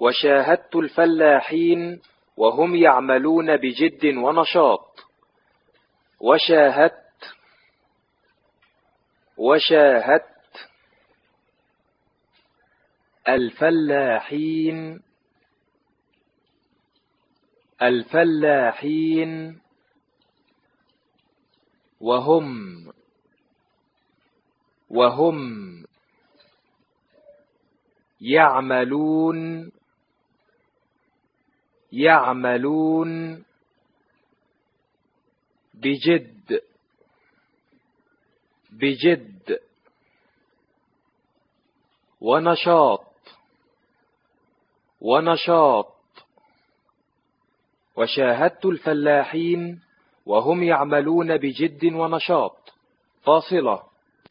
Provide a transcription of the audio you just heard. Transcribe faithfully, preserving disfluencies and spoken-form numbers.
وشاهدت الفلاحين وهم يعملون بجد ونشاط. وشاهدت وشاهدت الفلاحين الفلاحين وهم وهم يعملون يعملون بجد بجد ونشاط ونشاط. وشاهدت الفلاحين وهم يعملون بجد ونشاط. فاصلة.